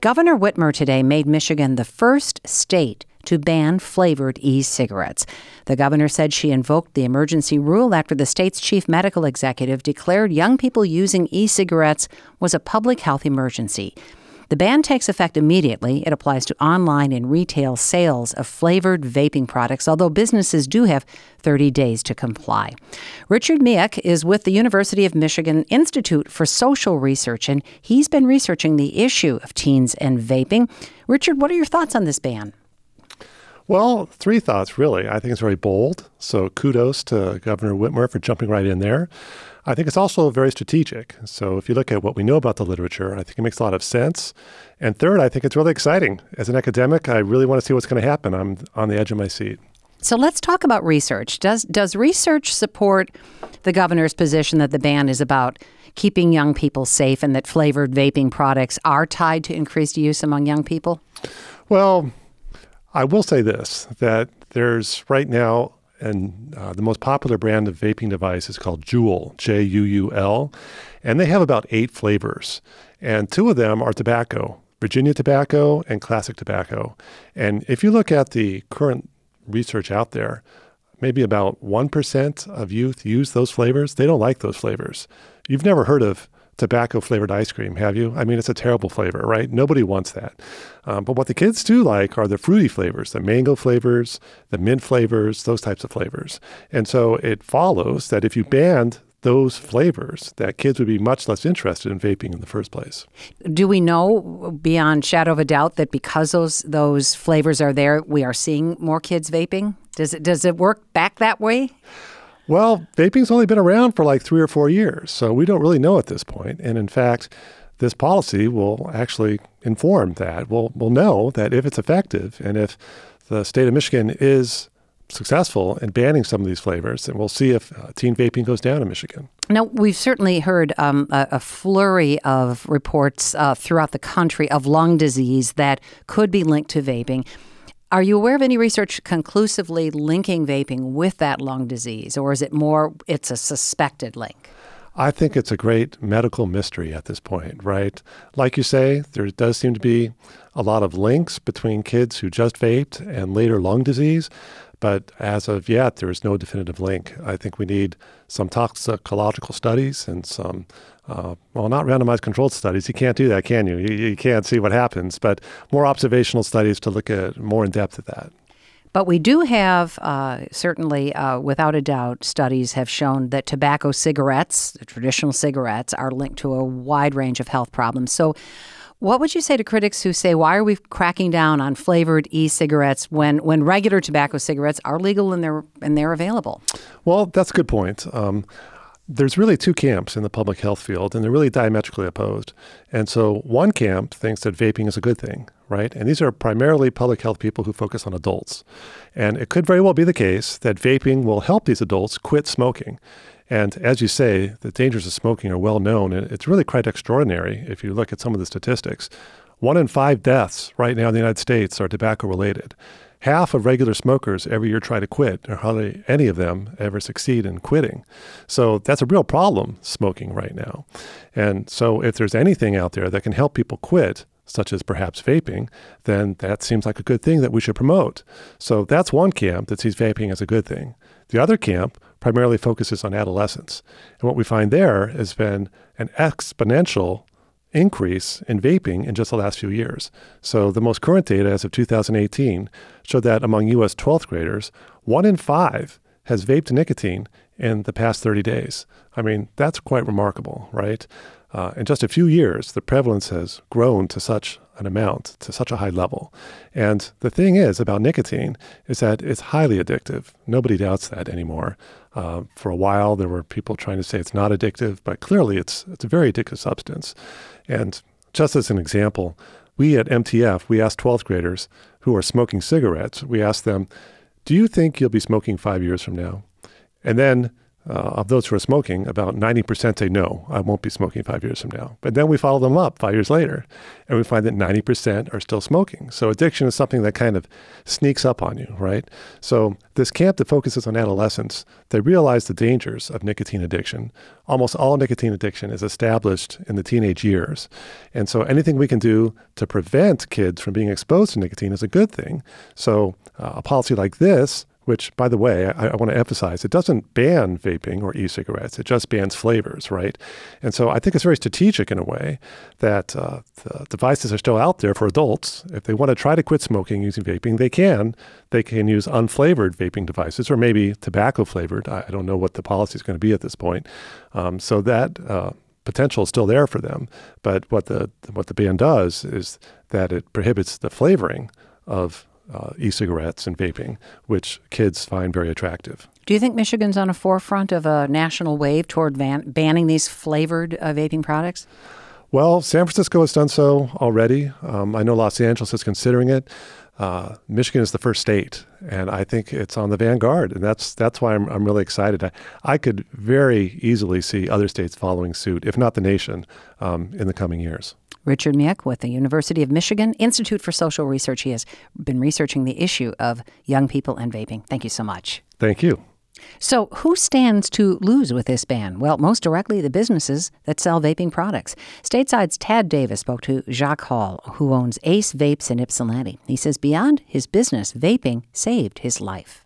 Governor Whitmer today made Michigan the first state to ban flavored e-cigarettes. The governor said she invoked the emergency rule after the state's chief medical executive declared young people using e-cigarettes was a public health emergency. The ban takes effect immediately. It applies to online and retail sales of flavored vaping products, although businesses do have 30 days to comply. Richard Miech is with the University of Michigan Institute for Social Research, and he's been researching the issue of teens and vaping. Richard, what are your thoughts on this ban? Well, three thoughts, really. I think it's very bold, so kudos to Governor Whitmer for jumping right in there. I think it's also very strategic. So if you look at what we know about the literature, I think it makes a lot of sense. And third, I think it's really exciting. As an academic, I really want to see what's going to happen. I'm on the edge of my seat. So let's talk about research. Does research support the governor's position that the ban is about keeping young people safe and that flavored vaping products are tied to increased use among young people? Well, I will say this, that there's right now, and the most popular brand of vaping device is called Juul, Juul, and they have about 8 flavors. And 2 of them are tobacco, Virginia tobacco and classic tobacco. And if you look at the current research out there, maybe about 1% of youth use those flavors. They don't like those flavors. You've never heard of tobacco-flavored ice cream, have you? I mean, it's a terrible flavor, right? Nobody wants that. But what the kids do like are the fruity flavors, the mango flavors, the mint flavors, those types of flavors. And so it follows that if you banned those flavors, that kids would be much less interested in vaping in the first place. Do we know beyond shadow of a doubt that because those flavors are there, we are seeing more kids vaping? Does it work back that way? Well, vaping's only been around for like 3 or 4 years, so we don't really know at this point. And in fact, this policy will actually inform that. We'll know that if it's effective and if the state of Michigan is successful in banning some of these flavors, and we'll see if teen vaping goes down in Michigan. Now, we've certainly heard a flurry of reports throughout the country of lung disease that could be linked to vaping. Are you aware of any research conclusively linking vaping with that lung disease, or is it more it's a suspected link? I think it's a great medical mystery at this point, right? Like you say, there does seem to be a lot of links between kids who just vaped and later lung disease. But as of yet, there is no definitive link. I think we need some toxicological studies and some, not randomized controlled studies. You can't do that, can you? You can't see what happens, but more observational studies to look at more in depth at that. But we do have, certainly, without a doubt, studies have shown that tobacco cigarettes, the traditional cigarettes, are linked to a wide range of health problems. So what would you say to critics who say, why are we cracking down on flavored e-cigarettes when regular tobacco cigarettes are legal and they're available? Well, that's a good point. There's really 2 camps in the public health field, and they're really diametrically opposed. And so one camp thinks that vaping is a good thing, right? And these are primarily public health people who focus on adults. And it could very well be the case that vaping will help these adults quit smoking. And as you say, the dangers of smoking are well known. And it's really quite extraordinary if you look at some of the statistics. 1 in 5 deaths right now in the United States are tobacco-related. Half of regular smokers every year try to quit, or hardly any of them ever succeed in quitting. So that's a real problem, smoking right now. And so if there's anything out there that can help people quit, such as perhaps vaping, then that seems like a good thing that we should promote. So that's one camp that sees vaping as a good thing. The other camp primarily focuses on adolescents. And what we find there has been an exponential increase in vaping in just the last few years. So the most current data as of 2018 showed that among U.S. 12th graders, 1 in 5 has vaped nicotine in the past 30 days. I mean, that's quite remarkable, right? In just a few years, the prevalence has grown to such an amount, to such a high level. And the thing is about nicotine is that it's highly addictive. Nobody doubts that anymore. For a while, there were people trying to say it's not addictive, but clearly it's a very addictive substance. And just as an example, we at MTF, we asked 12th graders who are smoking cigarettes, we asked them, do you think you'll be smoking 5 years from now? And then of those who are smoking, about 90% say, no, I won't be smoking 5 years from now. But then we follow them up 5 years later, and we find that 90% are still smoking. So addiction is something that kind of sneaks up on you, right? So this camp that focuses on adolescents, they realize the dangers of nicotine addiction. Almost all nicotine addiction is established in the teenage years. And so anything we can do to prevent kids from being exposed to nicotine is a good thing. So a policy like this, which, by the way, I want to emphasize, it doesn't ban vaping or e-cigarettes. It just bans flavors, right? And so I think it's very strategic in a way that the devices are still out there for adults. If they want to try to quit smoking using vaping, they can. They can use unflavored vaping devices or maybe tobacco-flavored. I don't know what the policy is going to be at this point. So that potential is still there for them. But what the ban does is that it prohibits the flavoring of e-cigarettes and vaping, which kids find very attractive. Do you think Michigan's on a forefront of a national wave toward banning these flavored vaping products? Well, San Francisco has done so already. I know Los Angeles is considering it. Michigan is the first state, and I think it's on the vanguard, and that's why I'm really excited. I could very easily see other states following suit, if not the nation, in the coming years. Richard Miech with the University of Michigan Institute for Social Research. He has been researching the issue of young people and vaping. Thank you so much. Thank you. So who stands to lose with this ban? Well, most directly, the businesses that sell vaping products. Stateside's Tad Davis spoke to Jacques Hall, who owns Ace Vapes in Ypsilanti. He says beyond his business, vaping saved his life.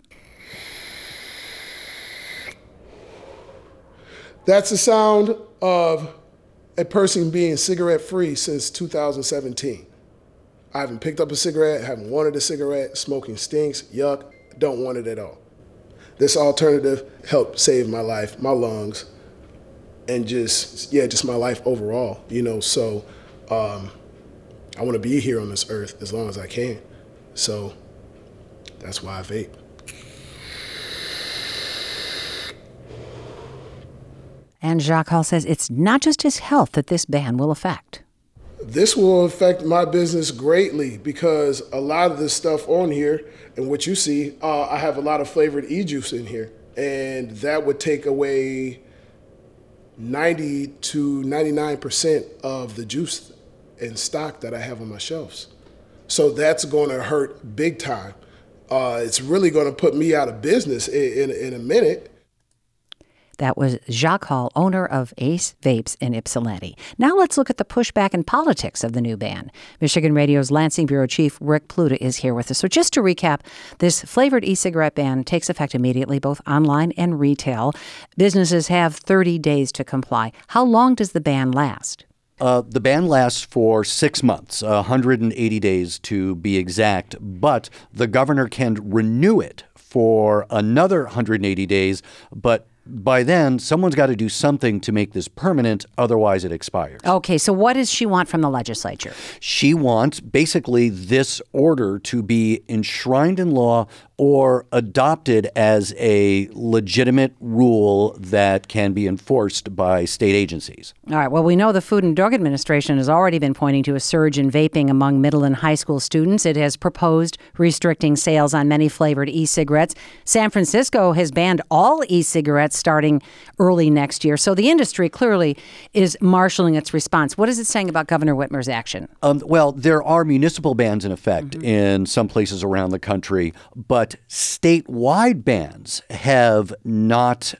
That's the sound of a person being cigarette-free since 2017. I haven't picked up a cigarette, haven't wanted a cigarette, smoking stinks, yuck, don't want it at all. This alternative helped save my life, my lungs, and just my life overall, so I want to be here on this earth as long as I can. So that's why I vape. And Jacques Hall says it's not just his health that this ban will affect. This will affect my business greatly because a lot of this stuff on here and what you see, I have a lot of flavored e-juice in here. And that would take away 90 to 99% of the juice in stock that I have on my shelves. So that's going to hurt big time. It's really going to put me out of business in a minute. That was Jacques Hall, owner of Ace Vapes in Ypsilanti. Now let's look at the pushback and politics of the new ban. Michigan Radio's Lansing Bureau Chief Rick Pluta is here with us. So just to recap, this flavored e-cigarette ban takes effect immediately, both online and retail. Businesses have 30 days to comply. How long does the ban last? The ban lasts for 6 months, 180 days to be exact, but the governor can renew it for another 180 days, but by then, someone's got to do something to make this permanent, otherwise it expires. Okay, so what does she want from the legislature? She wants basically this order to be enshrined in law or adopted as a legitimate rule that can be enforced by state agencies. All right, well, we know the Food and Drug Administration has already been pointing to a surge in vaping among middle and high school students. It has proposed restricting sales on many flavored e-cigarettes. San Francisco has banned all e-cigarettes starting early next year. So the industry clearly is marshaling its response. What is it saying about Governor Whitmer's action? Well, there are municipal bans in effect in some places around the country, but statewide bans have not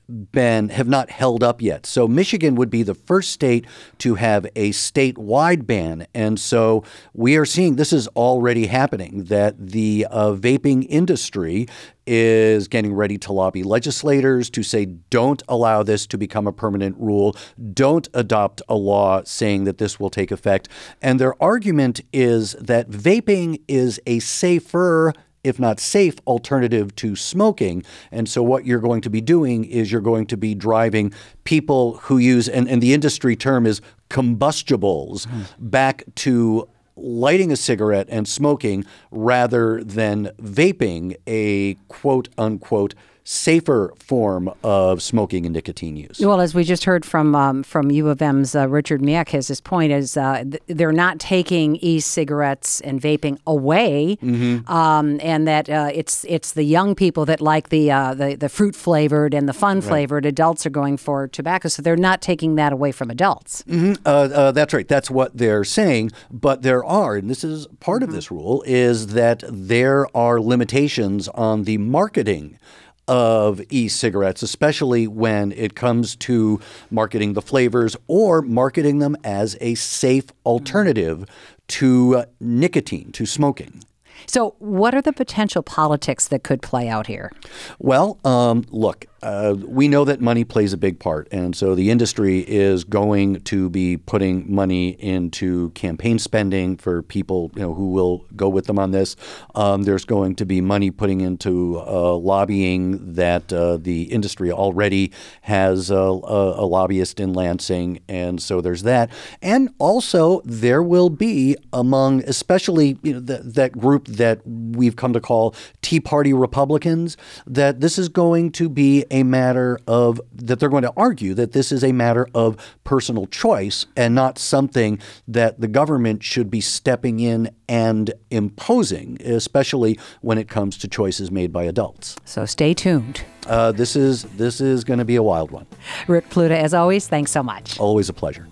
held up yet. So Michigan would be the first state to have a statewide ban. And so we are seeing this is already happening, that the vaping industry is getting ready to lobby legislators to say, don't allow this to become a permanent rule. Don't adopt a law saying that this will take effect. And their argument is that vaping is a safer, if not safe, alternative to smoking. And so what you're going to be doing is you're going to be driving people who use, and the industry term is combustibles, back to lighting a cigarette and smoking rather than vaping, a quote-unquote safer form of smoking and nicotine use. Well, as we just heard from U of M's Richard Miech, his point is they're not taking e-cigarettes and vaping away, and that it's the young people that like the fruit flavored and the fun flavored. Adults are going for tobacco, so they're not taking that away from adults. That's right. That's what they're saying. But there are, and this is part of this rule, is that there are limitations on the marketing of e-cigarettes, especially when it comes to marketing the flavors or marketing them as a safe alternative to nicotine, to smoking. So what are the potential politics that could play out here? Well, look, we know that money plays a big part. And so the industry is going to be putting money into campaign spending for people who will go with them on this. There's going to be money putting into lobbying that the industry already has a lobbyist in Lansing. And so there's that. And also there will be among especially that group that we've come to call Tea Party Republicans, that this is going to be a matter of, that they're going to argue that this is a matter of personal choice and not something that the government should be stepping in and imposing, especially when it comes to choices made by adults. So stay tuned. This is going to be a wild one. Rick Pluta, as always, thanks so much. Always a pleasure.